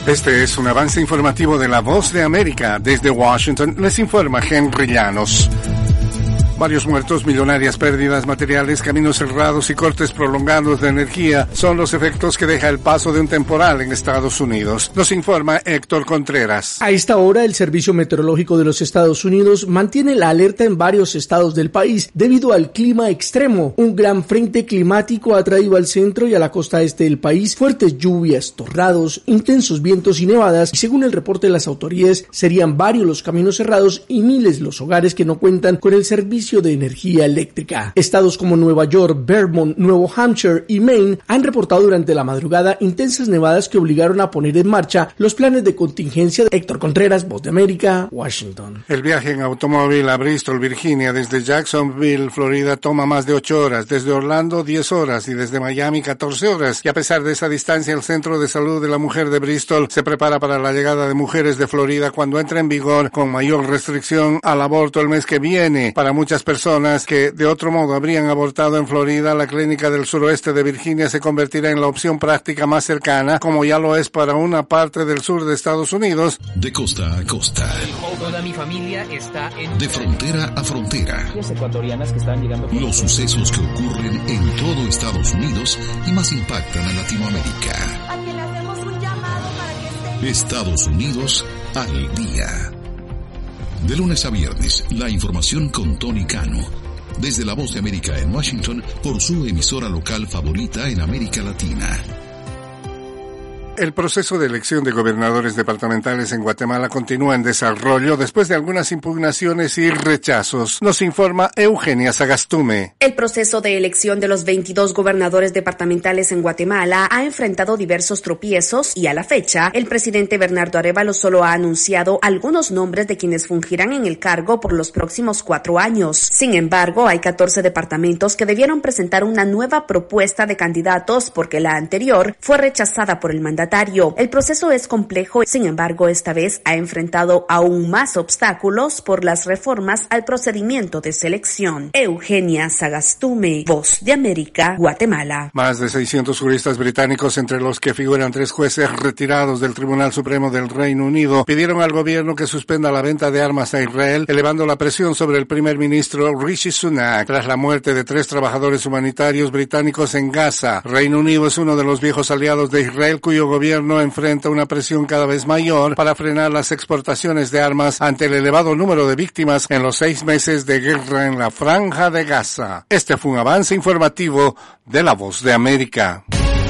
Este es un avance informativo de La Voz de América. Desde Washington les informa Henry Llanos. Varios muertos, millonarias pérdidas materiales, caminos cerrados y cortes prolongados de energía son los efectos que deja el paso de un temporal en Estados Unidos. Nos informa Héctor Contreras. A esta hora, el Servicio Meteorológico de los Estados Unidos mantiene la alerta en varios estados del país debido al clima extremo. Un gran frente climático ha traído al centro y a la costa este del país fuertes lluvias, tornados, intensos vientos y nevadas, y según el reporte de las autoridades, serían varios los caminos cerrados y miles los hogares que no cuentan con el servicio de energía eléctrica. Estados como Nueva York, Vermont, Nuevo Hampshire y Maine han reportado durante la madrugada intensas nevadas que obligaron a poner en marcha los planes de contingencia. Héctor Contreras, Voz de América, Washington. El viaje en automóvil a Bristol, Virginia, desde Jacksonville, Florida, toma más de 8 horas, desde Orlando 10 horas y desde Miami 14 horas. Y a pesar de esa distancia, el Centro de Salud de la Mujer de Bristol se prepara para la llegada de mujeres de Florida cuando entre en vigor con mayor restricción al aborto el mes que viene. Para muchas personas que de otro modo habrían abortado en Florida, la clínica del suroeste de Virginia se convertirá en la opción práctica más cercana, como ya lo es para una parte del sur de Estados Unidos. De costa a costa. Toda mi familia está en... De frontera a frontera. Ecuatorianas que están llegando... Los sucesos que ocurren en todo Estados Unidos y más impactan a Latinoamérica. A quien le hacemos un llamado para que esté... Estados Unidos al día. De lunes a viernes, la información con Tony Cano. Desde La Voz de América en Washington, por su emisora local favorita en América Latina. El proceso de elección de gobernadores departamentales en Guatemala continúa en desarrollo después de algunas impugnaciones y rechazos. Nos informa Eugenia Sagastume. El proceso de elección de los 22 gobernadores departamentales en Guatemala ha enfrentado diversos tropiezos y a la fecha, el presidente Bernardo Arévalo solo ha anunciado algunos nombres de quienes fungirán en el cargo por los próximos 4 años. Sin embargo, hay 14 departamentos que debieron presentar una nueva propuesta de candidatos porque la anterior fue rechazada por el mandatario. El proceso es complejo, sin embargo, esta vez ha enfrentado aún más obstáculos por las reformas al procedimiento de selección. Eugenia Sagastume, Voz de América, Guatemala. Más de 600 juristas británicos, entre los que figuran 3 jueces retirados del Tribunal Supremo del Reino Unido, pidieron al gobierno que suspenda la venta de armas a Israel, elevando la presión sobre el primer ministro Rishi Sunak tras la muerte de 3 trabajadores humanitarios británicos en Gaza. Reino Unido es uno de los viejos aliados de Israel, cuyo gobierno enfrenta una presión cada vez mayor para frenar las exportaciones de armas ante el elevado número de víctimas en los 6 meses de guerra en la Franja de Gaza. Este fue un avance informativo de La Voz de América.